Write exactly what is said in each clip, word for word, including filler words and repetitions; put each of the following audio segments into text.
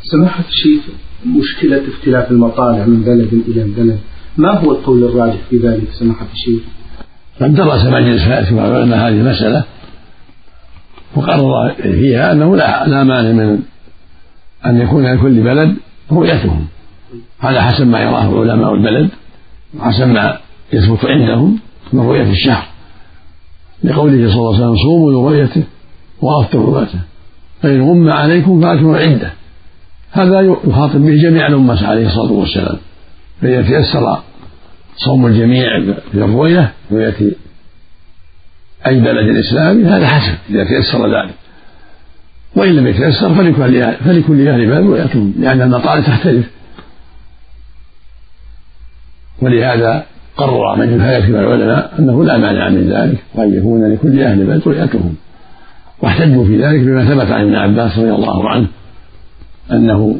سماحة الشيخ، مشكلة اختلاف المطالع من بلد إلى بلد، ما هو القول الراجح في ذلك سماحة الشيخ؟ قد درس مجلس الفتوى العلماء هذه المسألة وقرر فيها أنه لا مانع من أن يكون لكل بلد رؤيتهم على حسب ما يراه علماء البلد وحسب ما يثبت عندهم من رؤية الشهر، لقوله صلى الله عليه وسلم: صوموا لرؤيته وأفطروا لرؤيته فإن غم عليكم فأكملوا العدة. هذا يخاطب به جميع الأمة عليه الصلاة والسلام، فإذا تيسر صوم الجميع للرؤية رؤية أي بلد إسلامي هذا حسن إذا تيسر ذلك، وإن لم يتيسر فلكل أهل بلد رؤيتهم، لأن المطالع تختلف. ولهذا قرر مجلس الفتوى العلماء أنه لا مانع من ذلك، وأن يكون لكل أهل بلد رؤيتهم، واحتجوا في ذلك بما ثبت عن ابن عباس رضي الله عنه أنه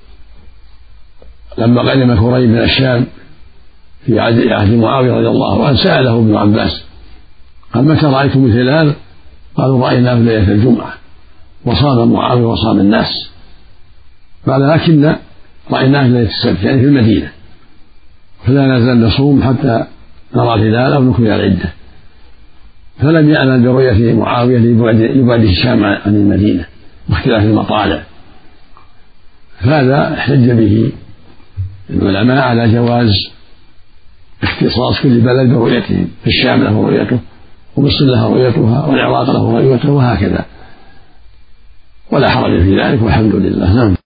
لما قدم كريب من الشام في عهد معاوية رضي الله عنه سأله ابن عباس: قال متى رأيتم الهلال؟ قالوا: رأيناه ليلة الجمعة. وصام معاوية وصام الناس. قال: لكن رأيناه ليلة السبت، يعني في المدينة، فلا نزال نصوم حتى نرى الهلال أو نكمل العدة. فلم يعلم برؤية معاوية لبعد الشام عن المدينة واختلاف المطالع، فهذا احتج به العلماء على جواز اختصاص كل بلد برؤيتهم، في الشام له رؤيته، ومصر لها رؤيتها، والعراق له رؤيته، وهكذا، ولا حرج في ذلك والحمد لله.